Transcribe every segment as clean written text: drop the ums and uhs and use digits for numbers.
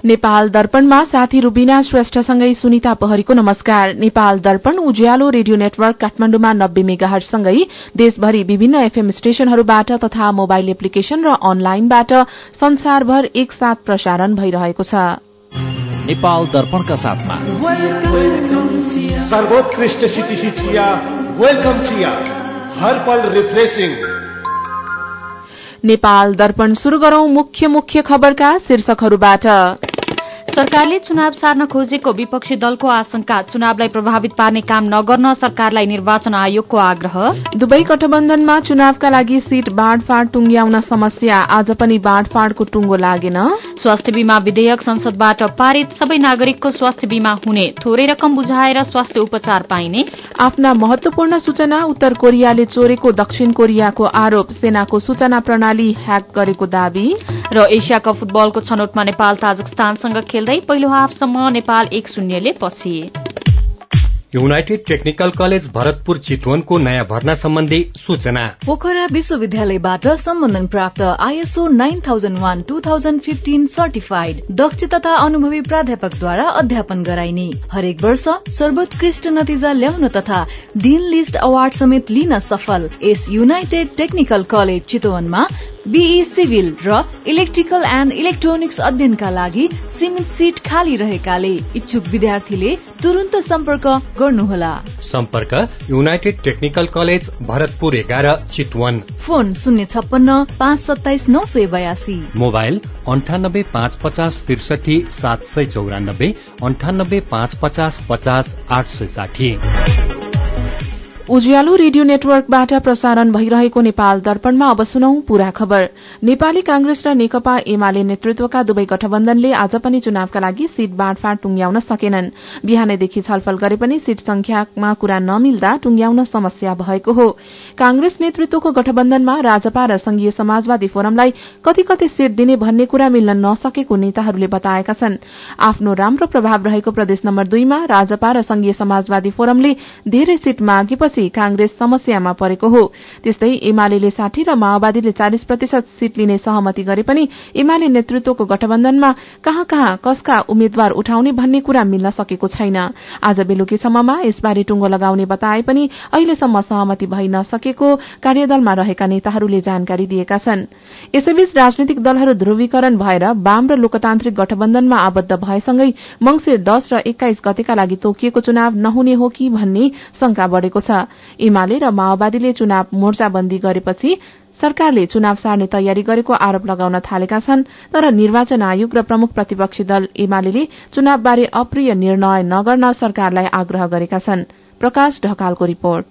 नेपाल दर्पणमा साथी रुबिना श्रेष्ठसँगै सुनिता पहरीको नमस्कार। नेपाल दर्पण उज्यालो रेडियो नेटवर्क काठमाण्डुमा 90 मेगाहर्जसँगै देशभरि विभिन्न एफएम स्टेशनहरूबाट तथा मोबाइल एप्लिकेशन र अनलाइनबाट संसारभर एकसाथ प्रसारण भइरहेको छ। नेपाल दर्पणका साथमा सर्वोत्कृष्ट सिटिसी चिया, वेलकम चिया, हर पल रिफ्रेशिङ। नेपाल दर्पण शुरू गरौं मुख्य खबरका शीर्षकहरूबाट। सरकारले चुनाव सार्न खोजेको विपक्षी दलको आशंका, चुनावलाई प्रभावित पार्ने काम नगर्न सरकारलाई निर्वाचन आयोगको आग्रह। दुवै गठबन्धनमा चुनावका लागि सीट बाँडफाँड टुंग्याउन समस्या, आज पनि बाँडफाँडको टुंगो लागेन। स्वास्थ्य बीमा विधेयक संसदबाट पारित, सबै नागरिकको स्वास्थ्य बीमा हुने, थोरै रकम बुझाएर स्वास्थ्य उपचार पाइने। आफ्ना महत्वपूर्ण सूचना उत्तर कोरियाले चोरेको दक्षिण कोरियाको आरोप, सेनाको सूचना प्रणाली ह्याक गरेको दावी। र एशिया कप फुटबलको छनौटमा नेपाल ताजिकिस्तानसँग खेल्दै पहिलो हाफसम्म नेपाल 1-0 ले पछि। युनाइटेड टेक्निकल कलेज भरतपुर चितवनको नयाँ भर्ना सम्बन्धी सूचना। पोखरा विश्वविद्यालयबाट सम्बन्धन प्राप्त ISO 9001-2015 सर्टिफाइड दक्ष तथा अनुभवी प्राध्यापकद्वारा अध्यापन गराइने, हरेक वर्ष सर्वोत्कृष्ट नतिजा ल्याउन तथा डीन लिस्ट अवार्ड समेत लिन सफल यस युनाइटेड टेक्निकल कलेज चितवनमा BE सिभिल र इलेक्ट्रिकल एन्ड इलेक्ट्रोनिक्स अध्ययनका लागि सीमित सीट खाली रहेकाले इच्छुक विद्यार्थीले तुरन्त सम्पर्क गर्नुहोला। सम्पर्क United Technical College Bharatpur 11 Chitwan. Phone 056-527-982, mobile 98-550-63 794, 98-550-50 860। Ujyaalo radio नेटवर्कबाट प्रसारण भइरहेको नेपाल दर्पणमा अब सुनौं पूरा खबर। नेपाली कांग्रेस र नेकपा एमाले नेतृत्वका दुवै गठबन्धनले आज पनि चुनावका लागि सीट बाँडफाँड टुंग्याउन सकेनन्। बिहानैदेखि छलफल गरे पनि सीट संख्यामा कुरा नमिल्दा टुंग्याउन समस्या भएको हो। कांग्रेस नेतृत्वको गठबन्धनमा राजपा र संघीय समाजवादी फोरमलाई कति कति सीट दिने भन्ने कुरा मिल्न नसकेको नेताहरूले बताएका छन्। आफ्नो राम्रो प्रभाव रहेको प्रदेश नम्बर 2 मा राजपा र संघीय समाजवादी फोरमले धेरै सीट मागेपछि कांग्रेस समस्यामा परेको हो। त्यस्तै एमाले 60 र माओवादीले 40% सीट लिने सहमति गरे पनि एमाले नेतृत्वको गठबन्धनमा कहाँ कसका उम्मेद्वार उठाउने भन्ने कुरा मिल्न सकेको छैन। आज बेलुकीसम्ममा यसबारे टुंगो लगाउने बताए पनि अहिलेसम्म सहमति भइ नसकेको कार्यदलमा रहेका नेताहरूले जानकारी दिएका छन्। यसैबीच राजनीतिक दलहरू ध्रुवीकरण भएर वाम र लोकतान्त्रिक गठबन्धनमा आबद्ध भएसँगै मंसिर 10 र 21 गतेका लागि तोकिएको चुनाव नहुने हो कि भन्ने शंका बढ़ेको छ। एमाले र माओवादीले चुनाव मोर्चाबन्दी गरेपछि सरकारले चुनाव सार्ने तयारी गरेको आरोप लगाउन थालेका छन्। तर निर्वाचन आयोग र प्रमुख प्रतिपक्षी दल एमाले चुनावबारे अप्रिय निर्णय नगर्न सरकारलाई आग्रह गरेका छन्। प्रकाश ढकालको रिपोर्ट।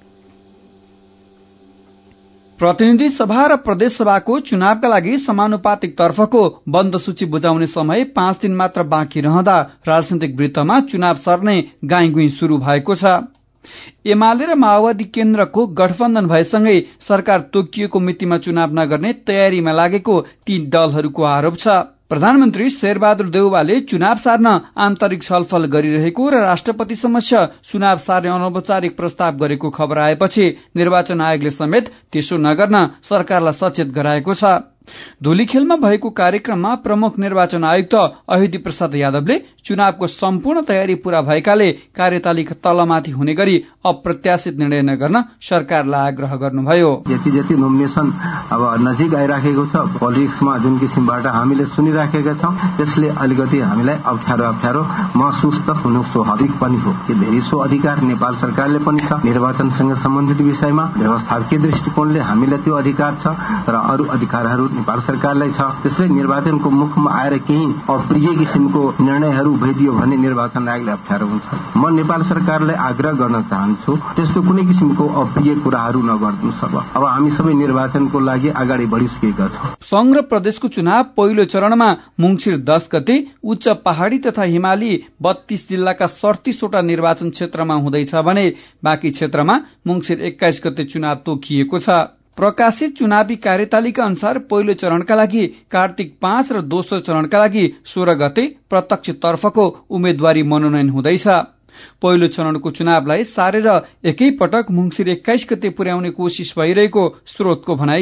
प्रतिनिधि सभा र प्रदेश सभाको चुनावका लागि समानुपातिक तर्फको बन्द सूची बुझाउने समय 5 दिन मात्र बाँकी रहँदा राजनैतिक वृत्तमा चुनाव सर्ने गाईगुई शुरू भएको छ। एमाले र माओवादी केन्द्रको गठबन्धन भएसँगै सरकार तोकिएको मितिमा चुनाव नगर्ने तयारीमा लागेको ती दलहरूको आरोप छ। प्रधानमन्त्री शेरबहादुर देउवाले चुनाव सार्न आन्तरिक छलफल गरिरहेको र राष्ट्रपति समक्ष चुनाव सार्ने अनौपचारिक प्रस्ताव गरेको खबर आएपछि निर्वाचन आयोगले समेत त्यसो नगर्न सरकारलाई सचेत गराएको छ। धुलीखेलमा भएको कार्यक्रममा प्रमुख निर्वाचन आयुक्त अहिदी प्रसाद यादवले चुनावको सम्पूर्ण तयारी पूरा भएकाले कार्यतालिका तलमाथि हुने गरी अप्रत्याशित निर्णय नगर्न सरकारलाई आग्रह गर्नुभयो। जति नोमिनेसन अब नजिक आइराखेको छ, पोलिटिक्समा जुन किसिमबाट हामीले सुनिराखेका छौं त्यसले अलिकति हामीलाई अप्ठ्यारो महसुस त हुनु स्वाभाविक पनि हो। यो धेरै सो अधिकार नेपाल सरकारले पनि छ। निर्वाचनसँग सम्बन्धित विषयमा व्यवस्थापकीय दृष्टिकोणले हामीलाई त्यो अधिकार छ, तर अरू अधिकारहरू नेपाल सरकारलाई छ। त्यसले निर्वाचनको मुखमा आएर केही अप्रिय किसिमको निर्णयहरू भइदियो भने निर्वाचन आयोगले अप्ठ्यारो हुन्छ। म नेपाल सरकारलाई आग्रह गर्न चाहन्छु त्यस्तो कुनै किसिमको अप्रिय कुराहरू नगर्नु सक्छ। अब हामी सबै निर्वाचनको लागि अगाडि बढिसकेका छौं। संघ र प्रदेशको चुनाव पहिलो चरणमा मंसिर 10 गते उच्च पहाड़ी तथा हिमाली 32 जिल्लाका 37 वटा निर्वाचन क्षेत्रमा हुँदैछ भने बाँकी क्षेत्रमा मंसिर 21 गते चुनाव तोकिएको छ। प्रकाशित चुनावी कार्यतालिका अनुसार पहिलो चरणका लागि कार्तिक 5 र दोस्रो चरणका लागि 16 गते प्रत्यक्ष तर्फको उम्मेद्वारी मनोनयन हुँदैछ। पहिलो चरणको चुनावलाई सारेर एकै पटक मंसिर 21 गते पुर्याउने कोशिश भइरहेको स्रोतको भनाइ छ।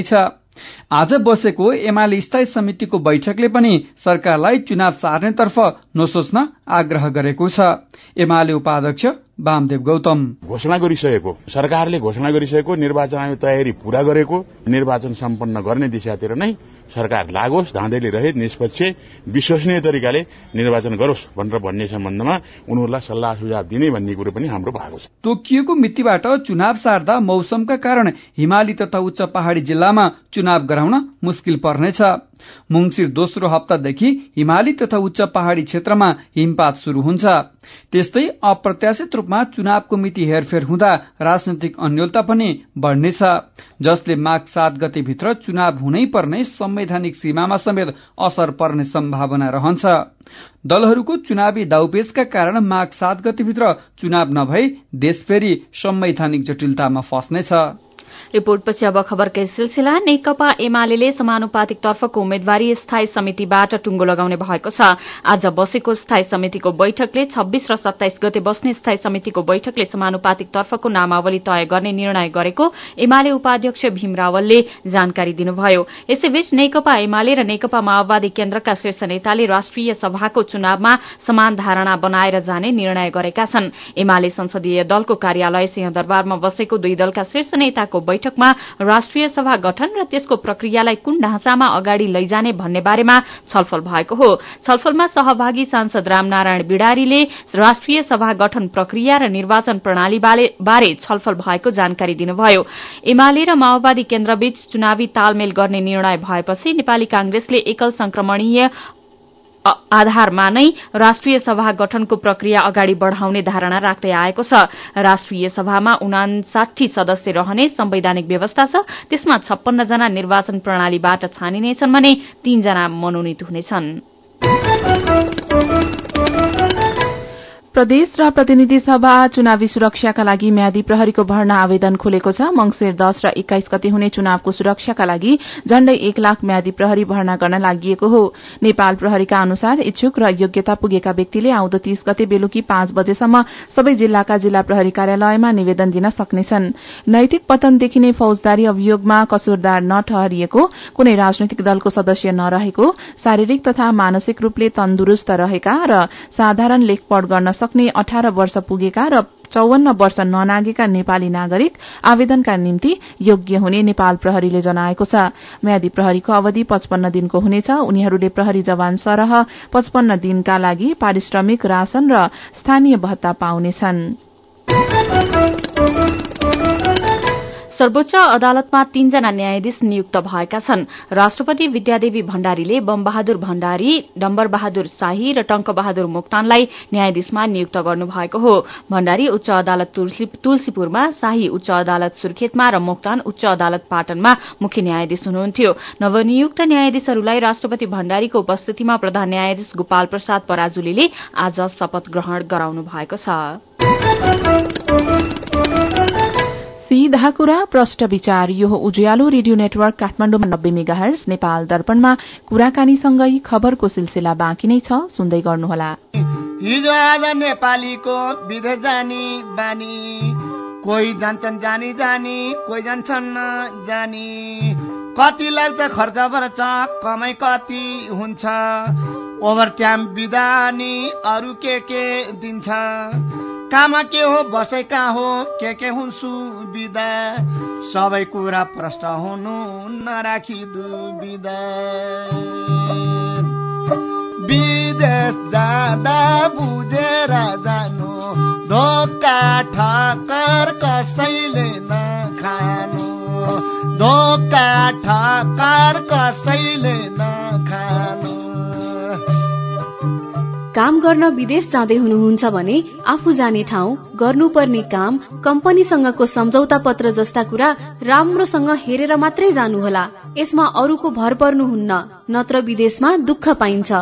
आज बसेको एमाले स्थायी समितिको बैठकले पनि सरकारलाई चुनाव सार्नेतर्फ नसोच्न आग्रह गरेको छ। एमाले उपाध्यक्ष वामदेव गौतम सरकारले घोषणा गरिसकेको निर्वाचन आयोग तयारी पूरा गरेको निर्वाचन सम्पन्न गर्ने दिशातिर नै सरकार लागोस्, धाँधली रहित निष्पक्ष विश्वसनीय तरिकाले निर्वाचन गरोस् भनेर भन्ने सम्बन्धमा उनीहरूलाई सल्लाह सुझाव दिने भन्ने कुरो पनि हाम्रो भएको छ। तोकिएको मितिबाट चुनाव सार्दा मौसमका कारण हिमाली तथा उच्च पहाड़ी जिल्लामा चुनाव गराउन मुस्किल पर्नेछ। मंगिर दोस्रो हप्तादेखि हिमाली तथा उच्च पहाड़ी क्षेत्रमा हिमपात शुरू हुन्छ। त्यस्तै अप्रत्याशित रूपमा चुनावको मिति हेरफेर हुँदा राजनैतिक अन्योलता पनि बढ़नेछ, जसले माघ 7 गतेभित्र चुनाव हुनै पर्ने संवैधानिक सीमामा समेत असर पर्ने सम्भावना रहन्छ। दलहरूको चुनावी दाउपेचका कारण माघ 7 गतेभित्र चुनाव नभई देश फेरि संवैधानिक जटिलतामा फस्नेछ। रिपोर्टपछि अब खबरकै सिलसिला। नेकपा एमाले समानुपातिक तर्फको उम्मेद्वारी स्थायी समितिबाट टुंगो लगाउने भएको छ। आज बसेको स्थायी समितिको बैठकले 26 र 27 गते बस्ने स्थायी समितिको बैठकले समानुपातिक तर्फको नामावली तय गर्ने निर्णय गरेको एमाले उपाध्यक्ष भीम रावलले जानकारी दिनुभयो। यसैबीच नेकपा एमाले र नेकपा माओवादी केन्द्रका शीर्ष नेताले राष्ट्रिय सभाको चुनावमा समान धारणा बनाएर जाने निर्णय गरेका छन्। एमाले संसदीय दलको कार्यालय सिंहदरबारमा बसेको दुई दलका शीर्ष नेताको बैठकमा राष्ट्रिय सभा गठन र त्यसको प्रक्रियालाई कुन ढाँचामा अगाडि लैजाने भन्ने बारेमा छलफल भएको हो। छलफलमा सहभागी सांसद रामनारायण बिडारीले राष्ट्रिय सभा गठन प्रक्रिया र निर्वाचन प्रणाली बारे छलफल भएको जानकारी दिनुभयो। एमाले र माओवादी केन्द्रबीच चुनावी तालमेल गर्ने निर्णय भएपछि नेपाली कांग्रेसले एकल संक्रमणीय आधारमा नै राष्ट्रिय सभा गठनको प्रक्रिया अगाडि बढ़ाउने धारणा राख्दै आएको छ। राष्ट्रिय सभामा 59 सदस्य रहने संवैधानिक व्यवस्था छ। त्यसमा 56 जना निर्वाचन प्रणालीबाट छानिनेछन् भने 3 जना मनोनित हुनेछन्। प्रदेश र प्रतिनिधि सभा चुनावी सुरक्षाका लागि म्यादी प्रहरीको भर्ना आवेदन खुलेको छ। मंगिर 10 र 21 गते हुने चुनावको सुरक्षाका लागि झण्डै 1 लाख म्यादी प्रहरी भर्ना गर्न लागि हो। नेपाल प्रहरीका अनुसार इच्छुक र योग्यता पुगेका व्यक्तिले आउँदो 30 गते बेलुकी 5 बजेसम्म सबै जिल्लाका जिल्ला प्रहरी कार्यालयमा निवेदन दिन सक्नेछन्। नैतिक पतन देखिने फौजदारी अभियोगमा कसुरदार नठहरिएको, कुनै राजनैतिक दलको सदस्य नरहेको, शारीरिक तथा मानसिक रूपले तन्दुरूस्त रहेका र साधारण लेखपढ गर्न सक्ने 18 वर्ष पुगेका र 54 वर्ष ननागेका नेपाली नागरिक आवेदनका निम्ति योग्य हुने नेपाल प्रहरीले जनाएको छ। म्यादी प्रहरीको अवधि 55 दिनको हुनेछ। उनीहरूले प्रहरी जवान सरह 55 दिनका लागि पारिश्रमिक, राशन र स्थानीय भत्ता पाउनेछन्। सर्वोच्च अदालतमा 3 जना न्यायाधीश नियुक्त भएका छन्। राष्ट्रपति विद्यादेवी भण्डारीले बमबहादुर भण्डारी, डम्बर बहादुर शाही र टंक बहादुर मोक्तानलाई न्यायाधीशमा नियुक्त गर्नुभएको हो। भण्डारी उच्च अदालत तुलसीपुरमा, शाही उच्च अदालत सुर्खेतमा र मोक्तान उच्च अदालत पाटनमा मुख्य न्यायाधीश हुनुहुन्थ्यो। नवनियुक्त न्यायाधीशहरूलाई राष्ट्रपति भण्डारीको उपस्थितिमा प्रधान न्यायाधीश गोपाल प्रसाद पराजुलीले आज शपथ ग्रहण गराउनु भएको छ। सीधा कुरा प्रष्ट विचार। यो उज्यालो रेडियो नेटवर्क काठमाडौँमा 90 मेगाहर्ज, नेपाल दर्पणमा कुराकानीसँगै खबरको सिलसिला बाँकी नै छ, सुन्दै गर्नुहोला। हिजो आज नेपालीको विदेश जानी बानी, कोही जान्छन् जानी जानी, कोही जान्छन् जानी। कति लाग्छ खर्च पर्छ, कमाई कति हुन्छ, ओभर टाइम बिदानी अरू के दिन्छ। काममा के हो, बसै कहाँ हो, के हुन् सुविधा, सबै कुरा प्रष्ट हुनु नराखी दुविधा। विदेश जाँदा बुझेर जानु, धोका ठक्कर कसैले नखानु, धोका ठक्कर कसैले नखानु। काम गर्न विदेश जाँदै हुनुहुन्छ भने आफू जाने ठाउँ, गर्नुपर्ने काम, कम्पनीसँगको सम्झौता पत्र जस्ता कुरा राम्रोसँग हेरेर मात्रै जानुहोला। यसमा अरूको भर पर्नुहुन्न, नत्र विदेशमा दुःख पाइन्छ।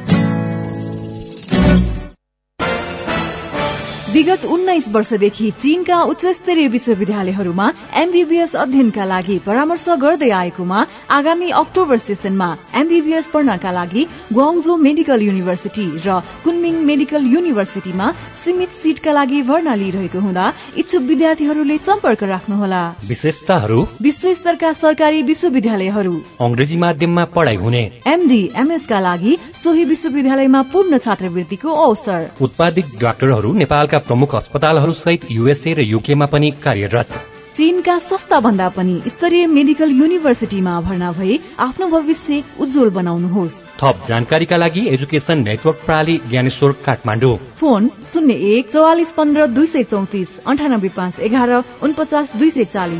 विगत 19 वर्षदेखि चीनका उच्चस्तरीय विश्वविद्यालयहरूमा एमबीबीएस अध्ययनका लागि परामर्श गर्दै आएकोमा आगामी अक्टोबर सेसनमा एमबीबीएस पढ्नका लागि ग्वाङ्जो मेडिकल युनिभर्सिटी र कुनमिङ मेडिकल युनिभर्सिटीमा सीमित सीटका लागि भर्ना लिइरहेको हुँदा इच्छुक विद्यार्थीहरूले सम्पर्क राख्नुहोला। विशेषताहरू: विश्व स्तरका सरकारी विश्वविद्यालयहरू, अंग्रेजी माध्यममा पढाइ हुने, एमडी एमएस का लागि सोही विश्वविद्यालयमा पूर्ण छात्रवृत्तिको अवसर। उत्पादित डाक्टरहरू नेपालका प्रमुख अस्पतालहरू सहित यूएसए र यूकेमा पनि कार्यरत। चीनका सस्ता भन्दा पनि स्तरीय मेडिकल युनिभर्सिटीमा भर्ना भई आफ्नो भविष्य उज्जवल बनाउनुहोस्। थप जानकारीका लागि एजुकेशन नेटवर्क प्रणाली ज्ञानेश्वर काठमाडौँ। फोन 01 44 15 234 98 5 11 49 240।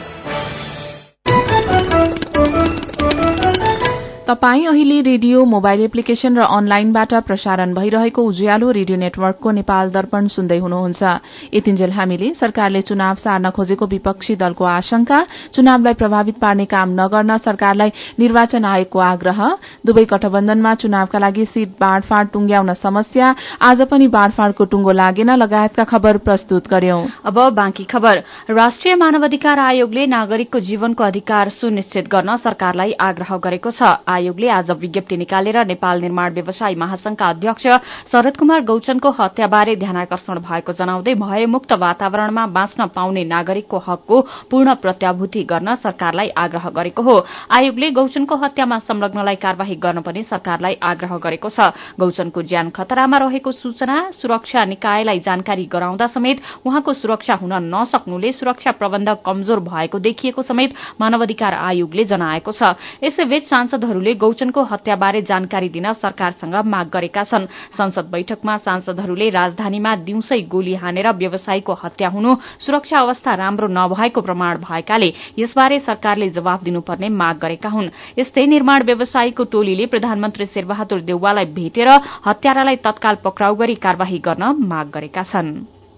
तपाई अहिले रेडियो, मोबाइल एप्लिकेशन र अनलाइनबाट प्रसारण भइरहेको उज्यालो रेडियो नेटवर्कको नेपाल दर्पण सुन्दै हुनुहुन्छ। यतिन्जेल हामीले सरकारले चुनाव सार्न खोजेको विपक्षी दलको आशंका, चुनावलाई प्रभावित पार्ने काम नगर्न सरकारलाई निर्वाचन आयोगको आग्रह, दुवै गठबन्धनमा चुनावका लागि सीट बाँडफाँड टुंग्याउन समस्या, आज पनि बाँडफाँडको टुंगो लागेन लगायतका खबर प्रस्तुत गर्यौं। अब बाँकी खबर। राष्ट्रिय मानवाधिकार आयोगले नागरिकको जीवनको अधिकार सुनिश्चित गर्न सरकारलाई आग्रह गरेको छ। आयोगले आज विज्ञप्ति निकालेर नेपाल निर्माण व्यवसायी महासंघका अध्यक्ष शरद कुमार गौचनको हत्याबारे ध्यानाकर्षण भएको जनाउँदै भयमुक्त वातावरणमा बाँच्न पाउने नागरिकको हकको पूर्ण प्रत्याभूति गर्न सरकारलाई आग्रह गरेको हो। आयोगले गौचनको हत्यामा संलग्नलाई कार्यवाही गर्न पनि सरकारलाई आग्रह गरेको छ। गौचनको ज्यान खतरामा रहेको सूचना सुरक्षा निकायलाई जानकारी गराउँदा समेत उहाँको सुरक्षा हुन नसक्नुले सुरक्षा प्रबन्ध कमजोर भएको देखिएको समेत मानवाधिकार आयोगले जनाएको छ। यसैबीच सांसदहरूले गौचनको हत्याबारे जानकारी दिन सरकारसँग माग गरेका छन्। संसद बैठकमा सांसदहरूले राजधानीमा दिउँसै गोली हानेर व्यवसायीको हत्या हुनु सुरक्षा अवस्था राम्रो नभएको प्रमाण भएकाले यसबारे सरकारले जवाफ दिनुपर्ने माग गरेका हुन्। यस्तै निर्माण व्यवसायीको टोलीले प्रधानमन्त्री शेरबहादुर देउवालाई भेटेर हत्यारालाई तत्काल पक्राउ गरी कार्यवाही गर्न माग गरेका छन्।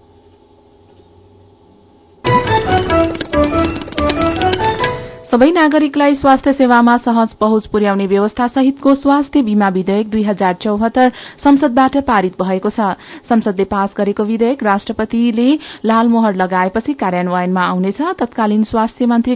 सबै नागरिकलाई स्वास्थ्य सेवामा सहज पहुँच पुर्याउने व्यवस्था सहितको स्वास्थ्य बीमा विधेयक 2074 संसदबाट पारित भएको छ। संसदले पास गरेको विधेयक राष्ट्रपतिले लाल मोहर लगाएपछि कार्यान्वयनमा आउनेछ। तत्कालीन स्वास्थ्य मन्त्री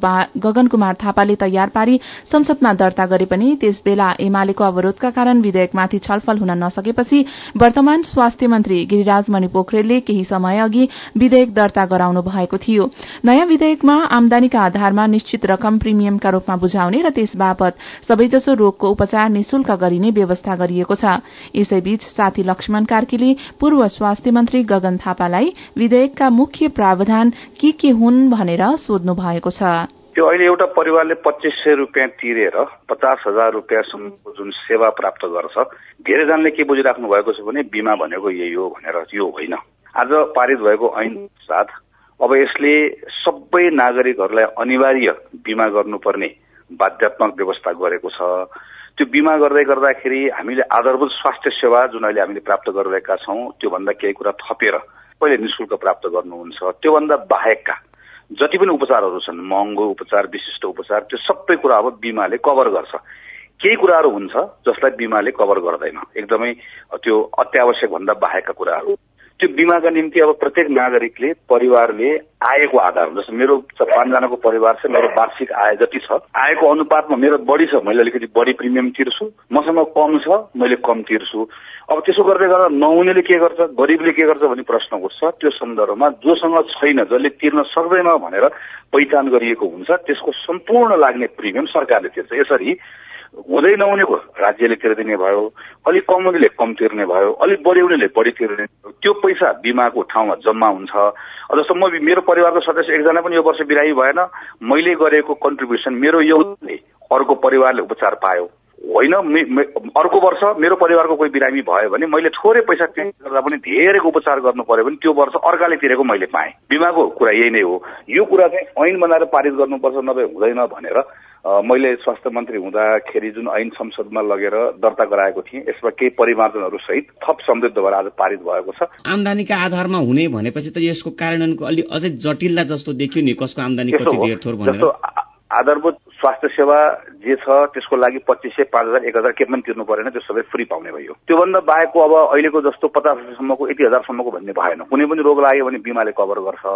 गगन कुमार थापाले तयार पारी संसदमा दर्ता गरे पनि त्यसबेला एमालेको अवरोधका कारण विधेयकमाथि छलफल हुन नसकेपछि वर्तमान स्वास्थ्य मन्त्री गिरिराज मणि पोखरेलले केही समय अघि विधेयक दर्ता गराउनु भएको थियो। नयाँ विधेयकमा आमदानीका आधारमा निश्चित रकम प्रिमियमका रूपमा बुझाउने र त्यसबापत सबैजसो रोगको उपचार निशुल्क गरिने व्यवस्था गरिएको छ। यसैबीच साथी लक्ष्मण कार्कीले पूर्व स्वास्थ्य मन्त्री गगन थापालाई विधेयकका मुख्य प्रावधान के हुन् भनेर सोध्नु भएको छ। त्यो अहिले एउटा परिवारले 2500 रुपियाँ तिरेर 50,000 रुपियाँसम्मको जुन सेवा प्राप्त गर्छ, धेरैजनाले के बुझिराख्नु भएको छ भने बीमा भनेको यही हो भनेर। यो होइन। आज पारित भएको ऐन साथ अब यसले सबै नागरिकहरूलाई अनिवार्य बीमा गर्नुपर्ने बाध्यात्मक व्यवस्था गरेको छ। त्यो बीमा गर्दाखेरि हामीले आधारभूत स्वास्थ्य सेवा जुन अहिले हामीले प्राप्त गरिरहेका छौं त्योभन्दा केही कुरा थपेर पहिले निशुल्क प्राप्त गर्नुहुन्छ। त्योभन्दा बाहेकका जति पनि उपचारहरू छन्, महँगो उपचार, विशिष्ट उपचार, त्यो सबै कुरा अब बीमाले कभर गर्छ। केही कुराहरू हुन्छ जसलाई बीमाले कभर गर्दैन, एकदमै त्यो अत्यावश्यक भन्दा बाहेकका कुराहरू। त्यो बीमाका निम्ति अब प्रत्येक नागरिकले परिवारले आयको आधार, जस्तो मेरो 5 जनाको परिवार छ, मेरो वार्षिक आय जति छ आयको अनुपातमा मेरो बढी छ मैले अलिकति बढी प्रिमियम तिर्छु, मसँग कम छ मैले कम तिर्छु। अब त्यसो गर्दै गर्दा नहुनेले के गर्छ, गरिबले के गर्छ भन्ने प्रश्न उठ्छ। त्यो सन्दर्भमा जोसँग छैन, जसले तिर्न सक्दैन भनेर पहिचान गरिएको हुन्छ, त्यसको सम्पूर्ण लाग्ने प्रिमियम सरकारले तिर्छ। यसरी हुँदै नहुनेको राज्यले तिर्दिने भयो, अलिक कम हुनेले कम तिर्ने भयो, अलिक बढी हुनेले बढी तिर्ने, त्यो पैसा बीमाको ठाउँमा जम्मा हुन्छ। जस्तो म मेरो परिवारको सदस्य एकजना पनि यो वर्ष बिरामी भएन, मैले गरेको कन्ट्रिब्युसन मेरो योगदानले अर्को परिवारले उपचार पायो होइन। अर्को वर्ष मेरो परिवारको कोही बिरामी भयो भने मैले थोरै पैसा तिर्दा पनि धेरैको उपचार गर्नु पर्यो भने त्यो वर्ष अर्काले तिरेको मैले पाएँ। बीमाको कुरा यही नै हो। यो कुरा चाहिँ ऐन बनाएर पारित गर्नुपर्छ, नभए हुँदैन भनेर मैले स्वास्थ्य मन्त्री हुँदाखेरि जुन ऐन संसदमा लगेर दर्ता गराएको थिएँ, यसमा केही परिमार्जनहरू सहित थप समृद्ध भएर आज पारित भएको छ। आमदानीका आधारमा हुने भनेपछि त यसको कार्यान्वयनको अलि अझै जटिलता जस्तो देखियो नि, कसको आमदानी कति धेर थोर भनेर। आधारभूत स्वास्थ्य सेवा जे छ त्यसको लागि 2500, 5000, 1000 के पनि तिर्नु परेन, त्यो सबै फ्री पाउने भयो। त्योभन्दा बाहेकको अब अहिलेको जस्तो 50,000 सम्मको 80,000 सम्मको भन्ने भएन। कुनै पनि रोग लाग्यो भने बीमाले कभर गर्छ।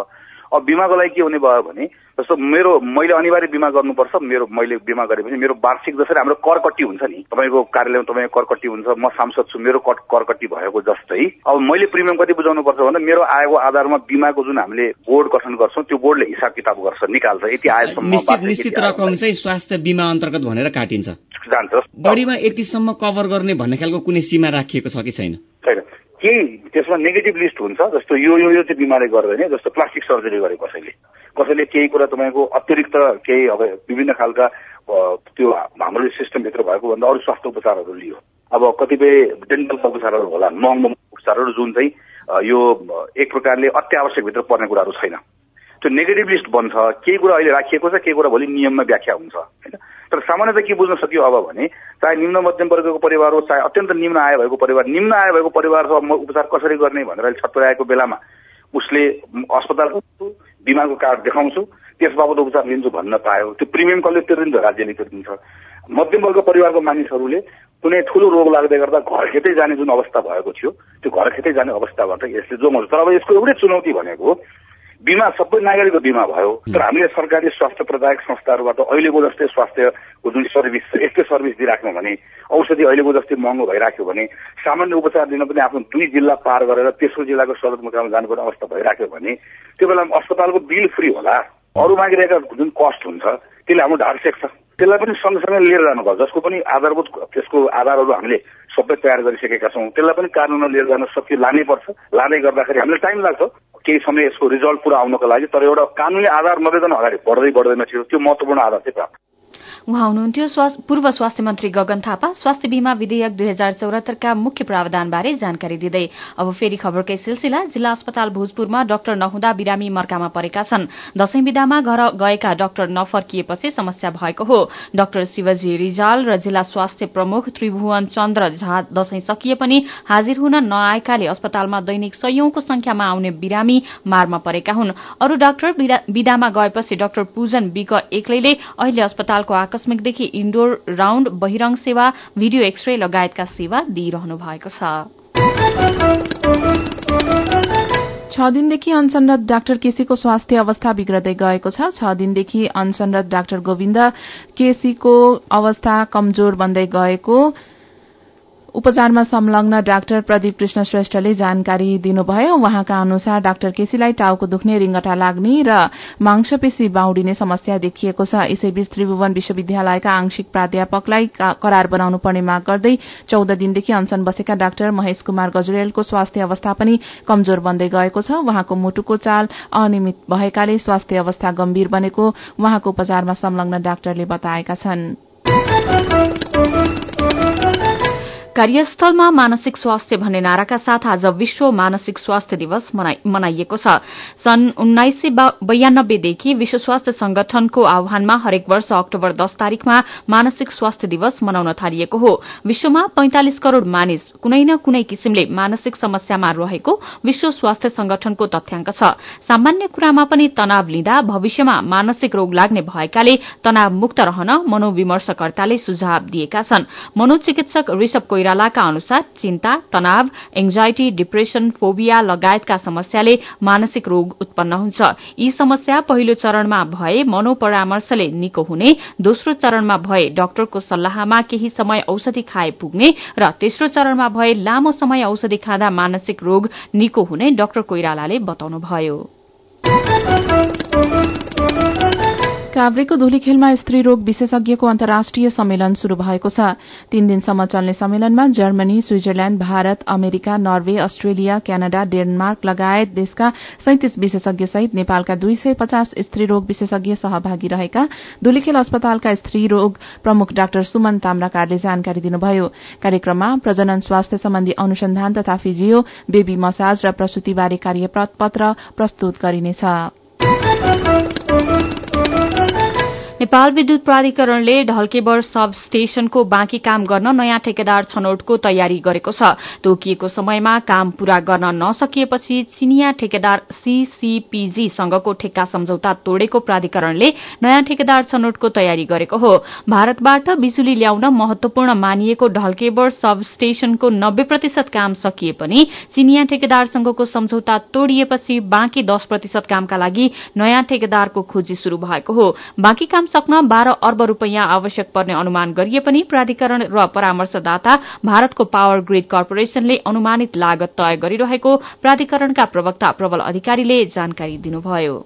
अब बिमाको लागि के हुने भयो भने जस्तो मैले अनिवार्य बिमा गर्नुपर्छ, मैले बिमा गरेपछि मेरो वार्षिक जसरी हाम्रो करकट्टी हुन्छ नि, तपाईँको कार्यालयमा तपाईँको करकट्टी हुन्छ, म सांसद छु, मेरो करकट्टी भएको जस्तै अब मैले प्रिमियम कति बुझाउनुपर्छ भन्दा मेरो आयको आधारमा बिमाको जुन हामीले बोर्ड गठन गर्छौँ त्यो बोर्डले हिसाब किताब गर्छ, निकाल्छ, यति आएसम्म निश्चित रकम चाहिँ स्वास्थ्य बिमा अन्तर्गत भनेर काटिन्छ, जान्छ। बढीमा यतिसम्म कभर गर्ने भन्ने खालको कुनै सीमा राखिएको छ कि छैन? छैन। केही त्यसमा नेगेटिभ लिस्ट हुन्छ, जस्तो यो चाहिँ बिमारले गर्दैन, जस्तो प्लास्टिक सर्जरी गरे कसैले केही कुरा तपाईँको अतिरिक्त केही अब विभिन्न खालका त्यो हाम्रो सिस्टमभित्र भएको भन्दा अरू स्वास्थ्य उपचारहरू लियो। अब कतिपय डेन्टल उपचारहरू होला, महँगो उपचारहरू जुन चाहिँ यो एक प्रकारले अत्यावश्यक भित्र पर्ने कुराहरू छैन, त्यो नेगेटिभ लिस्ट बन्छ। केही कुरा अहिले राखिएको छ, केही कुरा भोलि नियममा व्याख्या हुन्छ होइन। तर सामान्यतः के बुझ्न सक्यो अब भने चाहे निम्न मध्यम वर्गको परिवार हो, चाहे अत्यन्त निम्न आय भएको परिवार, निम्न आय भएको परिवार म उपचार कसरी गर्ने भनेर अहिले छटपटाएको बेलामा उसले अस्पतालको बिमाको कार्ड देखाउँछु, त्यस बाबत उपचार लिन्छु भन्न पायो, त्यो प्रिमियम कसले तिर्दिन्छ? राज्यले तिर्दिन्छ। मध्यम वर्ग परिवारको मानिसहरूले कुनै ठूलो रोग लाग्दै गर्दा घर खेतै जाने जुन अवस्था भएको थियो, त्यो घर खेतै जाने अवस्थाबाट यसले जोगाउँछ। तर अब यसको एउटै चुनौती भनेको बिमा सबै नागरिकको बिमा भयो, तर हामीले सरकारी स्वास्थ्य प्रदायक संस्थाहरूबाट अहिलेको जस्तै स्वास्थ्यको जुन सर्भिस छ यस्तै सर्भिस दिइराख्यौँ भने, औषधि अहिलेको जस्तै महँगो भइराख्यो भने, सामान्य उपचार दिन पनि आफ्नो 2 जिल्ला पार गरेर तेस्रो जिल्लाको सदरमुकाममा जानुपर्ने अवस्था भइराख्यो भने त्यो बेला अस्पतालको बिल फ्री होला, अरू मागिरहेका जुन कस्ट हुन्छ त्यसले हाम्रो ढाड सेक्छ, त्यसलाई पनि सँगसँगै लिएर जानुपर्छ, जसको पनि आधारभूत त्यसको आधारहरू हामीले सबै तयार गरिसकेका छौँ, त्यसलाई पनि कानुनमा लिएर जान सक्यो, लानै पर्छ। लाँदै गर्दाखेरि हामीलाई टाइम लाग्छ केही समय यसको रिजल्ट पुरा आउनको लागि, तर एउटा कानुनी आधार नभइकन अगाडि बढ्दैन थियो, त्यो महत्त्वपूर्ण आधार चाहिँ प्राप्त। उहाँ हुनुहुन्थ्यो पूर्व स्वास्थ्य मन्त्री गगन थापा। स्वास्थ्य बीमा विधेयक 2074 का मुख्य प्रावधानबारे जानकारी दिँदै अब फेरि खबरकै सिलसिला। जिल्ला अस्पताल भोजपुरमा डाक्टर नहुँदा बिरामी मर्कामा परेका छन्। दशैं बिदामा घर गएका डाक्टर नफर्किएपछि समस्या भएको हो। डाक्टर शिवजी रिजाल र जिल्ला स्वास्थ्य प्रमुख त्रिभुवन चन्द्र झा दशैं सकिए पनि हाजिर हुन नआएकाले अस्पतालमा दैनिक सयौंको संख्यामा आउने बिरामी मारमा परेका हुन्। अरू डाक्टर बिदामा गएपछि डाक्टर पूजन विक एक्लैले अहिले अस्पतालको आकस्मिकदेखि इन्डोर राउण्ड, बहिरंग सेवा, भिडियो एक्सरे लगायतका सेवा दिइरहनु भएको छ। 6 दिनदेखि अनसनरत डाक्टर केसीको स्वास्थ्य अवस्था बिग्रदै गएको छ। 6 दिनदेखि अनसनरत डाक्टर गोविन्द केसीको अवस्था कमजोर बन्दै गएको उपचारमा संलग्न डाक्टर प्रदीप कृष्ण श्रेष्ठले जानकारी दिनुभयो। उहाँका अनुसार डाक्टर केसीलाई टाउको दुख्ने, रिंगटा लाग्ने र मांसपेशी बाउडिने समस्या देखिएको छ। यसैबीच त्रिभुवन विश्वविद्यालयका आंशिक प्राध्यापकलाई करार बनाउनु पर्ने माग गर्दै 14 दिनदेखि अनसन बसेका डाक्टर महेश कुमार गजुरेलको स्वास्थ्य अवस्था पनि कमजोर बन्दै गएको छ। उहाँको मुटुको चाल अनियमित भएकाले स्वास्थ्य अवस्था गम्भीर बनेको उहाँको उपचारमा संलग्न डाक्टरले बताएका छन्। कार्यस्थलमा मानसिक स्वास्थ्य भन्ने नाराका साथ आज विश्व मानसिक स्वास्थ्य दिवस मनाइएको छ। सन् 1992 देखि विश्व स्वास्थ्य संगठनको आह्वानमा हरेक वर्ष अक्टोबर 10 तारिखमा मानसिक स्वास्थ्य दिवस मनाउन थालिएको हो। विश्वमा 45 करोड़ मानिस कुनै न कुनै किसिमले मानसिक समस्यामा रहेको विश्व स्वास्थ्य संगठनको तथ्याङ्क छ। सामान्य कुरामा पनि तनाव लिँदा भविष्यमा मानसिक रोग लाग्ने भएकाले तनाव मुक्त रहन मनोविमर्शकर्ताले सुझाव दिएका छन्। मनोचिकित्सक ऋषभ कोइरालाका अनुसार चिन्ता, तनाव, एंजाइटी, डिप्रेशन, फोबिया लगायतका समस्याले मानसिक रोग उत्पन्न हुन्छ। यी समस्या पहिलो चरणमा भए मनोपरामर्शले निको हुने, दोस्रो चरणमा भए डाक्टरको सल्लाहमा केही समय औषधि खाए पुग्ने र तेस्रो चरणमा भए लामो समय औषधि खाँदा मानसिक रोग निको हुने डाक्टर कोइरालाले बताउनुभयो। काभ्रेको धुलीखेलमा स्त्री रोग विशेषज्ञको अन्तर्राष्ट्रिय सम्मेलन शुरू भएको छ। 3 दिनसम्म चल्ने सम्मेलनमा Germany, Switzerland, Bharat, America, Norway, Australia, Canada, Denmark लगायत देशका 37 विशेषज्ञ सहित नेपालका 250 स्त्री रोग विशेषज्ञ सहभागी रहेका धुलीखेल अस्पतालका स्त्री रोग प्रमुख डाक्टर सुमन ताम्राकारले जानकारी दिनुभयो। कार्यक्रममा प्रजनन स्वास्थ्य सम्बन्धी अनुसन्धान तथा फिजियो, बेबी मसाज र प्रसूतिबारे कार्यपत्र प्रस्तुत गरिनेछ। नेपाल विद्युत प्राधिकरणले ढल्केबर सब स्टेशनको बाँकी काम गर्न नयाँ ठेकेदार छनौटको तयारी गरेको छ। तोकिएको समयमा काम पूरा गर्न नसकिएपछि चिनिया ठेकेदार सीसीपीजी सँगको ठेक्का सम्झौता तोडेको प्राधिकरणले नयाँ ठेकेदार छनौटको तयारी गरेको हो। भारतबाट बिजुली ल्याउन महत्वपूर्ण मानिएको ढल्केबर सब स्टेशनको 90% काम सकिए पनि चिनिया ठेकेदारसँगको सम्झौता तोडिएपछि बाँकी 10% कामका लागि नयाँ ठेकेदारको खोजी शुरू भएको हो। बाँकी काम सक्न 12 अर्ब रूपैयाँ आवश्यक पर्ने अनुमान गरिए पनि प्राधिकरण र परामर्शदाता भारतको पावर ग्रिड कर्पोरेशनले अनुमानित लागत तय गरिरहेको प्राधिकरणका प्रवक्ता प्रबल अधिकारीले जानकारी दिनुभयो।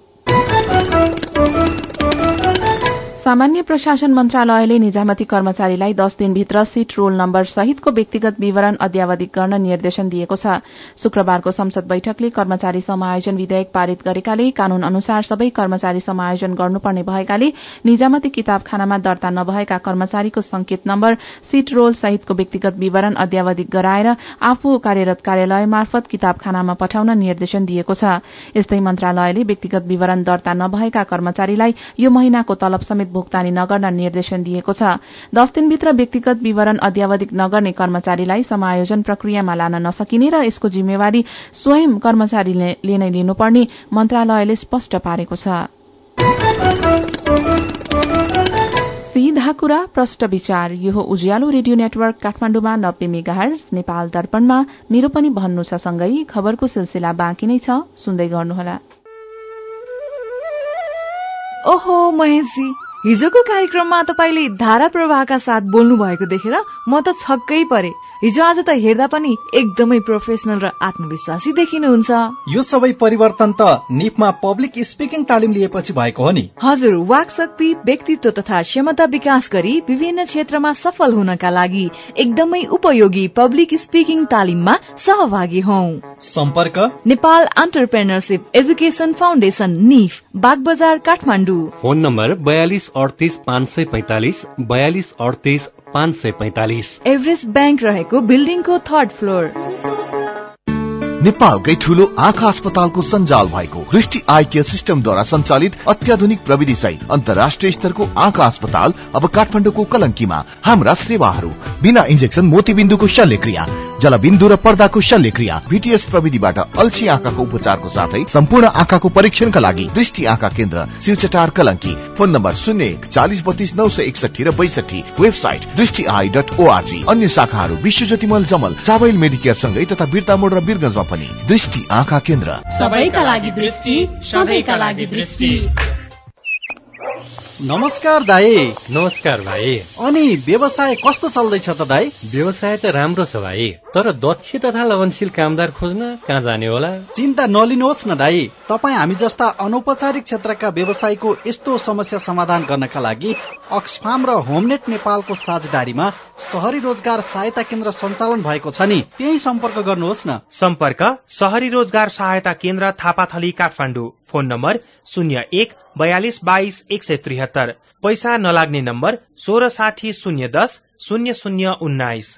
सामान्य प्रशासन मन्त्रालयले निजामती कर्मचारीलाई 10 दिनभित्र सीट रोल नम्बर सहितको व्यक्तिगत विवरण अद्यावधिक गर्न निर्देशन दिएको छ। शुक्रबारको संसद बैठकले कर्मचारी समायोजन विधेयक पारित गरेकाले कानून अनुसार सबै कर्मचारी समायोजन गर्नुपर्ने भएकाले निजामती किताबखानामा दर्ता नभएका कर्मचारीको संकेत नम्बर सीट रोल सहितको व्यक्तिगत विवरण अद्यावधिक गराएर आफू कार्यरत कार्यालय मार्फत किताबखानामा पठाउन निर्देशन दिएको छ। यस्तै मन्त्रालयले व्यक्तिगत विवरण दर्ता नभएका कर्मचारीलाई यो महिनाको तलब समेत भुक्तानी नगर्न निर्देशन दिएको छ। 10 दिनभित्र व्यक्तिगत विवरण अद्यावधिक नगर्ने कर्मचारीलाई समायोजन प्रक्रियामा लान नसकिने र यसको जिम्मेवारी स्वयं कर्मचारीले नै लिनुपर्ने मन्त्रालयले स्पष्ट पारेको छ। सीधा कुरा प्रष्ट विचार, यो उज्यालो रेडियो नेटवर्क काठमाडौँमा 90 मेगाहर्ज, नेपाल दर्पणमा मेरो पनि भन्नु छ सँगै खबरको सिलसिला बाँकी नै छ, सुन्दै गर्नुहोला। ओहो महेशजी, हिजोको कार्यक्रममा तपाईले धारा प्रवाहका साथ बोल्नु भएको देखेर म त छक्कै परे। हिजो आज त हेर्दा पनि एकदमै प्रोफेसनल र आत्मविश्वासी देखिनुहुन्छ। यो सबै परिवर्तन त निपमा पब्लिक स्पिकिङ तालिम लिएपछि भएको हो नि। हजुर, वाक शक्ति, व्यक्तित्व तथा क्षमता विकास गरी विभिन्न क्षेत्रमा सफल हुनका लागि एकदमै उपयोगी पब्लिक स्पिकिङ तालिममा सहभागी हौं। सम्पर्क नेपाल एन्टरप्रेन्योरशिप एजुकेशन फाउन्डेशन, निफ, Bagbazar, Kathmandu. Phone number 4238 545 4238 545। Everest Bank रहेको बिल्डिङको 3rd फ्लोर। नेपालकै ठूलो आँखा अस्पतालको सञ्जाल भएको दृष्टि आई केयर सिस्टमद्वारा सञ्चालित अत्याधुनिक प्रविधि सहित अन्तर्राष्ट्रिय स्तरको आँखा अस्पताल अब काठमाडौँको कलंकीमा। हाम्रा सेवाहरू बिना इन्जेक्सन मोतीबिन्दुको शल्यक्रिया, जलबिन्दु र पर्दाको शल्यक्रिया, भीटीएस प्रविधिबाट अल्छी आँखाको उपचारको साथै सम्पूर्ण आँखाको परीक्षणका लागि दृष्टि आँखा केन्द्र शिवचटार कलंकी। फोन नम्बर 01 40 32 961 र 62। वेबसाइट दृष्टिआई.org। अन्य शाखाहरू विश्वज्योति मल, जमल, चाबैल मेडिकेयर सँगै तथा बिर्ता मोड र बिरगंजमा पनि दृष्टि आँखा केन्द्र। सबैका लागि दृष्टि, सबैका लागि दृष्टि। नमस्कार दाई। नमस्कार भाइ। अनि व्यवसाय कस्तो चल्दैछ त दाई? व्यवसाय त राम्रो छ भाइ, तर दक्ष तथा लगनशील कामदार खोज्न कहाँ जाने होला? चिन्ता नलिनुहोस् न दाई, तपाईँ हामी जस्ता अनौपचारिक क्षेत्रका व्यवसायको यस्तो समस्या समाधान गर्नका लागि अक्सफार्म र होमनेट नेपालको साझेदारीमा शहरी रोजगार सहायता केन्द्र सञ्चालन भएको छ नि, त्यही सम्पर्क गर्नुहोस् न। सम्पर्क शहरी रोजगार सहायता केन्द्र, थापाथली, काठमाडौँ। Phone number 01 42 22 173। पैसा नलाग्ने नम्बर 1660 010 0019।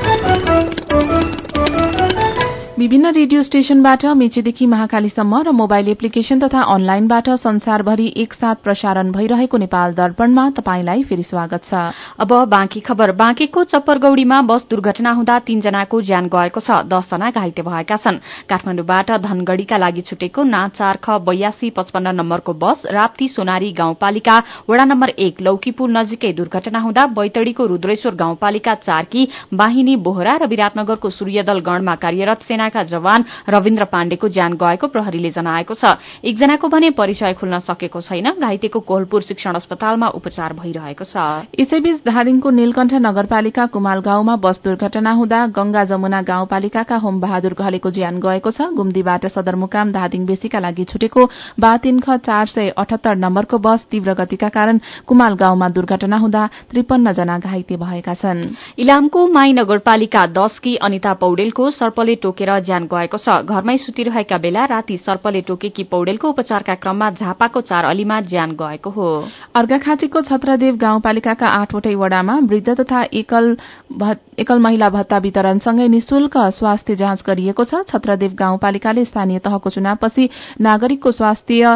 विभिन्न रेडियो स्टेशनबाट मेचीदेखि महाकालीसम्म र मोबाइल एप्लिकेशन तथा अनलाइनबाट संसारभरि एकसाथ प्रसारण भइरहेको नेपाल दर्पणमा तपाईंलाई फेरि स्वागत छ। अब बाँकी खबर। बाँकीको चप्परगौडीमा बस दुर्घटना हुँदा 3 जनाको ज्यान गएको छ, 10 जना घाइते भएका छन्। काठमाडौँबाट धनगढ़ीका लागि छुटेको ना 4 ख 8255 नम्बरको बस राप्ती सोनारी गाउँपालिका वडा नम्बर 1 लौकीपुल नजिकै दुर्घटना हुँदा बैतडीको रुद्रेश्वर गाउँपालिका 4 की बाहिनी बोहरा र विराटनगरको सूर्यदल गणमा कार्यरत सेना का जवान रविन्द्र पाण्डेको ज्यान गएको प्रहरीले जनाएको छ। एकजनाको भने परिचय खुल्न सकेको छैन। घाइतेको कोहलपुर शिक्षण अस्पतालमा उपचार भइरहेको छ। यसैबीच धादिङको नीलकण्ठ नगरपालिका कुमाल गाउँमा बस दुर्घटना हुँदा गंगा जमुना गाउँपालिकाका होम बहादुर घलेको ज्यान गएको छ। गुम्दीबाट सदरमुकाम धादिङ बेसीका लागि छुटेको 3 ख 478 नम्बरको बस तीव्र गतिका कारण कुमाल गाउँमा दुर्घटना हुँदा 53 जना घाइते भएका छन्। इलामको माई नगरपालिका 10 की अनिता पौडेलको सर्पले टोकेर ज्यान गएको छ। घरमै सुतिरहेका बेला राति सर्पले टोकेकी पौडेलको उपचारका क्रममा झापाको 4 अलीमा ज्यान गएको हो। अर्घाखाँचीको छत्रदेव गाउँपालिकाका 8वटै वडामा वृद्ध तथा एकल महिला भत्ता वितरणसँगै निशुल्क स्वास्थ्य जाँच गरिएको छ। छत्रदेव गाउँपालिकाले स्थानीय तहको चुनावपछि नागरिकको स्वास्थ्य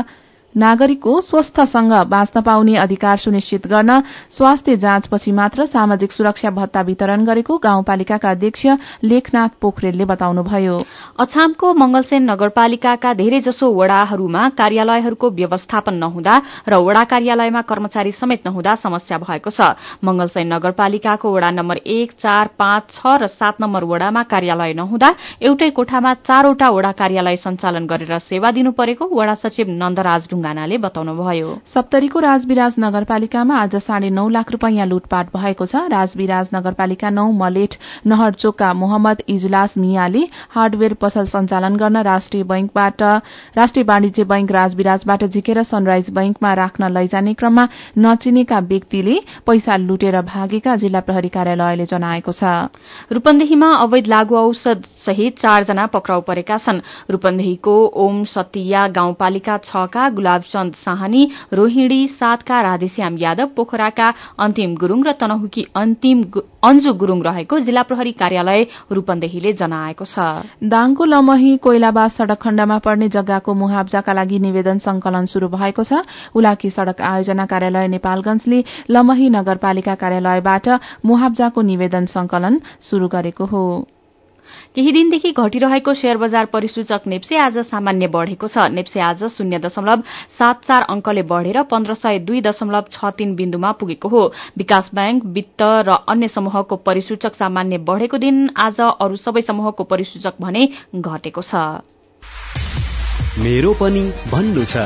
नागरिकको स्वस्थसँग बाँच्न पाउने अधिकार सुनिश्चित गर्न स्वास्थ्य जाँचपछि मात्र सामाजिक सुरक्षा भत्ता वितरण गरेको गाउँपालिकाका अध्यक्ष लेखनाथ पोखरेलले बताउनुभयो। अछामको मंगलसेन नगरपालिकाका धेरैजसो वडाहरूमा कार्यालयहरूको व्यवस्थापन नहुँदा र वडा कार्यालयमा कर्मचारी समेत नहुँदा समस्या भएको छ। मंगलसेन नगरपालिकाको वडा नम्बर 1, 4, 5, 6 र 7 नम्बर वडामा कार्यालय नहुँदा एउटै कोठामा 4वटा वडा कार्यालय सञ्चालन गरेर सेवा दिनु परेको वडा सचिव नन्दराज ढुङ्गानाले बताउनुभयो। सप्तरीको राजविराज नगरपालिकामा आज 9.5 लाख रूपैयाँ लुटपाट भएको छ। राजविराज नगरपालिका 9 मलेट नहरचोकका मोहम्मद इजलास मियाले हार्डवेयर पसल सञ्चालन गर्न राष्ट्रिय वाणिज्य बैंक राजविराजबाट झिकेर सनराइज बैंकमा राख्न लैजाने क्रममा नचिनेका व्यक्तिले पैसा लुटेर भागेका जिल्ला प्रहरी कार्यालयले जनाएको छ। रूपन्देहीमा अवैध लागू औषध सहित 4 जना पक्राउ परेका छन्। रूपन्देहीको ओम सतिया गाउँपालिका 6 का गुलाबचन्द साहनी, रोहिणी 7 का राधेश्याम यादव, पोखराका अन्तिम गुरूङ र तनहुकी अन्जु गुरूङ रहेको जिल्ला प्रहरी कार्यालय रूपन्देहीले जनाएको छ। दाङको लमही कोइलाबाद सड़क खण्डमा पर्ने जग्गाको मुआब्जाका लागि निवेदन संकलन शुरू भएको छ। उलाकी सड़क आयोजना कार्यालय नेपालगंजले लमही नगरपालिका कार्यालयबाट मुआब्जाको निवेदन संकलन शुरू गरेको हो। केही दिनदेखि घटिरहेको शेयर बजार परिसूचक नेप्से आज सामान्य बढ़ेको छ। नेप्से आज 0.74 अंकले बढ़ेर 1502.63 बिन्दुमा पुगेको हो। विकास बैंक, वित्त र अन्य समूहको परिसूचक सामान्य बढ़ेको दिन आज अरू सबै समूहको परिसूचक भने घटेको छ। मेरो पनि भन्नु छ।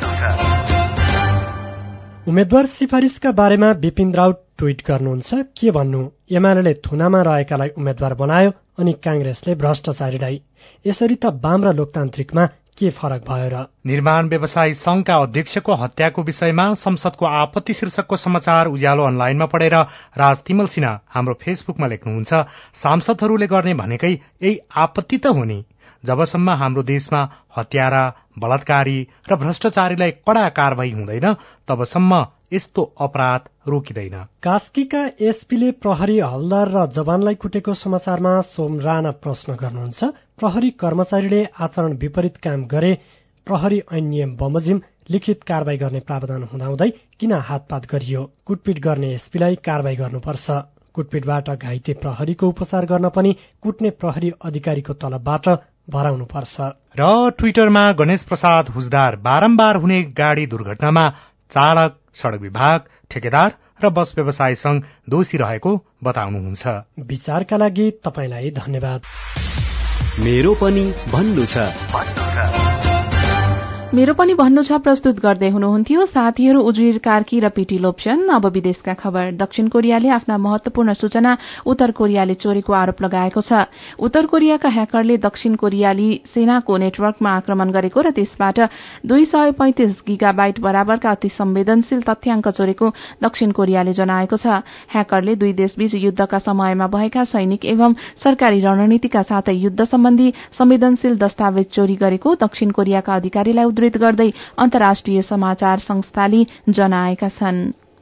उम्मेद्वार सिफारिशका बारेमा विपिन राउत ट्वीट गर्नुहुन्छ, के भन्नु, एमाले थुनामा रहेकालाई उम्मेद्वार बनायो अनि कांग्रेसले भ्रष्टाचारीलाई। यसरी त वाम र लोकतान्त्रिकमा के फरक भयो र? निर्माण व्यवसायी संघका अध्यक्षको हत्याको विषयमा संसदको आपत्ति शीर्षकको समाचार उज्यालो अनलाइनमा पढेर राज तिमल सिन्हा हाम्रो फेसबुकमा लेख्नुहुन्छ, सांसदहरूले गर्ने भनेकै यही आपत्ति त हो नि। जबसम्म हाम्रो देशमा हत्यारा, बलात्कारी र भ्रष्टाचारीलाई कड़ा कारवाही हुँदैन तबसम्म यस्तो अपराध रोकिँदैन। कास्कीका एसपीले प्रहरी हवलदार र जवानलाई कुटेको समाचारमा सोम राणा प्रश्न गर्नुहुन्छ, प्रहरी कर्मचारीले आचरण विपरीत काम गरे प्रहरी ऐन नियम बमोजिम लिखित कारवाही गर्ने प्रावधान हुँदाहुँदै किन हातपात गरियो? कुटपिट गर्ने एसपीलाई कारवाही गर्नुपर्छ। कुटपिटबाट घाइते प्रहरीको उपचार गर्न पनि कुट्ने प्रहरी अधिकारीको तलबबाट भराउनुपर्छ। र ट्विटरमा गणेश प्रसाद हुजदार बारम्बार हुने गाड़ी दुर्घटनामा चालक, सड़क विभाग, ठेकेदार र बस व्यवसाय संघ दोषी रहेको बताउनुहुन्छ। विचारका लागि तपाईलाई धन्यवाद। मेरो पनि भन्नु छ। मेरो पनि भन्नु छ प्रस्तुत गर्दै हुनुहुन्थ्यो साथीहरू उजुर कार्की र पीटी लोप्सन। अब विदेशका खबर। दक्षिण कोरियाले आफ्ना महत्वपूर्ण सूचना उत्तर कोरियाले चोरेको आरोप लगाएको छ। उत्तर कोरियाका ह्याकरले दक्षिण कोरियाली सेनाको नेटवर्कमा आक्रमण गरेको र त्यसबाट 235 गीगाबाइट बराबरका अति संवेदनशील तथ्याङ्क चोरेको दक्षिण कोरियाले जनाएको छ। ह्याकरले दुई देशबीच युद्धका समयमा भएका सैनिक एवं सरकारी रणनीतिका साथै युद्ध सम्बन्धी संवेदनशील दस्तावेज चोरी गरेको दक्षिण कोरियाका अधिकारीलाई उद्धृत गर्दै अन्तर्राष्ट्रिय समाचार संस्थाले जनाएका छन्।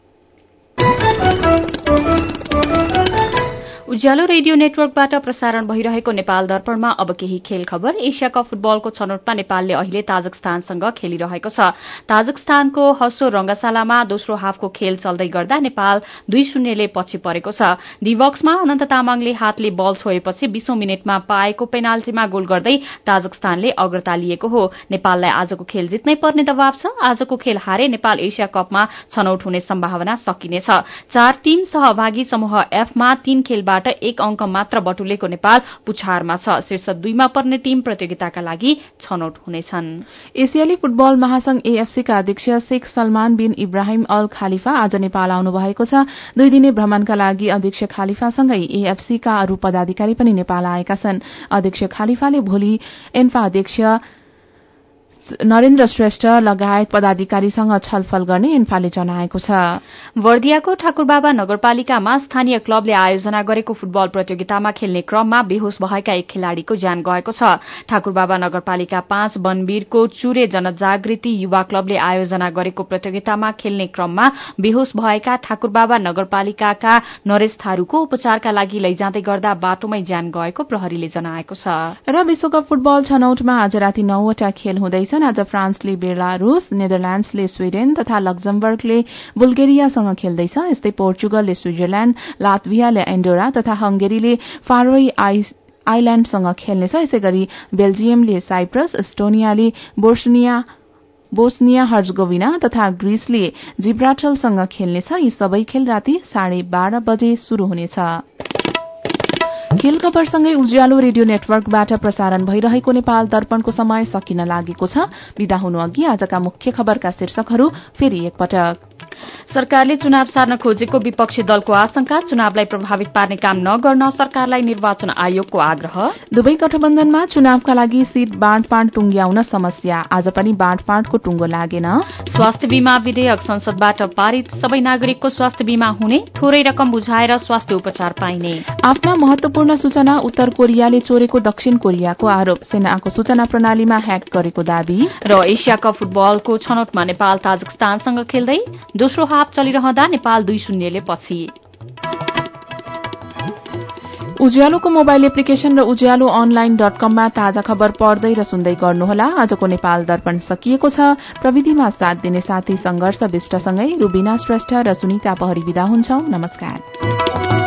उज्यालो रेडियो नेटवर्कबाट प्रसारण भइरहेको नेपाल दर्पणमा अब केही खेल खबर। एशिया कप फुटबलको छनौटमा नेपालले अहिले ताजकस्तानसँग खेलिरहेको छ। ताजकस्तानको हसो रंगशालामा दोस्रो हाफको खेल चल्दै गर्दा नेपाल 2-0 ले पछि परेको छ। डिबक्समा अनन्त तामाङले हातले बल छोएपछि 20औं मिनेटमा पाएको पेनाल्टीमा गोल गर्दै ताजकस्तानले अग्रता लिएको हो। नेपाललाई आजको खेल जित्नै पर्ने दबाव छ। आजको खेल हारे नेपाल एशिया कपमा छनौट हुने सम्भावना सकिनेछ। 4 टीम सहभागी समूह एफमा 3 खेलबाट 1 अंक मात्र बटुलेको नेपाल पुछारमा छ। शीर्ष 2 मा पर्ने टीम प्रतियोगिताका लागि छनौट हुनेछन्। एसियाली फुटबल महासंघ एएफसी का अध्यक्ष Sheikh Salman bin Ibrahim Al Khalifa आज नेपाल आउनु भएको छ। 2 दिने भ्रमणका लागि अध्यक्ष खालिफासँगै एएफसी का अरू पदाधिकारी पनि नेपाल आएका छन्। अध्यक्ष खालिफाले भोलि एन्फा अध्यक्ष नरेन्द्र श्रेष्ठ लगायत पदाधिकारीसँग छलफल गर्ने एन्फाले जनाएको छ। बर्दियाको ठाकुरबाबा नगरपालिकामा स्थानीय क्लबले आयोजना गरेको फुटबल प्रतियोगितामा खेल्ने क्रममा बेहोस भएका एक खेलाड़ीको ज्यान गएको छ। ठाकुरबाबा नगरपालिका 5 बनवीरको चुरे जनजागृति युवा क्लबले आयोजना गरेको प्रतियोगितामा खेल्ने क्रममा बेहोस भएका ठाकुरबाबा नगरपालिकाका नरेश थारूको उपचारका लागि लैजाँदै गर्दा बाटोमै ज्यान गएको प्रहरीले जनाएको छ। र विश्वकप फुटबल छनौटमा आज राति 9 वटा खेल हुँदैछ। खेल्दैछन्। आज फ्रान्सले बेलारूस, नेदरल्याण्ड्सले स्वीडेन तथा लक्जमबर्गले बुल्गेरियासँग खेल्दैछ। यस्तै पोर्चुगलले स्विजरल्याण्ड, लात्भियाले एन्डोरा तथा हंगेरीले फारोई आइल्याण्डसँग खेल्नेछ। यसै गरी बेल्जियमले साइप्रस, एस्टोनियाले बोस्निया हर्जगोभिना तथा ग्रीसले जिब्राल्टरसँग खेल्नेछ। यी सबै खेल राति 12:30 बजे शुरू हुनेछ। खेल खबरसँगै उज्यालो रेडियो नेटवर्कबाट प्रसारण भइरहेको नेपाल दर्पणको समय सकिन लागेको छ। विदा हुनु अघि आजका मुख्य खबरका शीर्षकहरू फेरि एकपटक। सरकारले चुनाव सार्न खोजेको विपक्षी दलको आशंका, चुनावलाई प्रभावित पार्ने काम नगर्न सरकारलाई निर्वाचन आयोगको आग्रह। दुवै गठबन्धनमा चुनावका लागि सीट बाँडफाँड टुंग्याउन समस्या, आज पनि बाँडफाँडको टुंगो लागेन। स्वास्थ्य बीमा विधेयक संसदबाट पारित, सबै नागरिकको स्वास्थ्य बीमा हुने, थोरै रकम बुझाएर स्वास्थ्य उपचार पाइने। आफ्ना महत्वपूर्ण सूचना उत्तर कोरियाले चोरेको दक्षिण कोरियाको आरोप, सेनाको सूचना प्रणालीमा ह्याक गरेको दावी। र एशिया कप फुटबलको छनौटमा नेपाल ताजिकिस्तानसँग खेल्दै दोस्रो हाफ चलिरहँदा नेपाल 2-0 ले पछि। उज्यालोको मोबाइल एप्लिकेशन र उज्यालो online.com मा ताजा खबर पढ्दै र सुन्दै गर्नुहोला। आजको नेपाल दर्पण सकिएको छ। प्रविधिमा साथ दिने साथी संघर्ष विष्टसँगै रुबिना श्रेष्ठ र सुनिता पहरी विदा हुन्छौं। नमस्कार।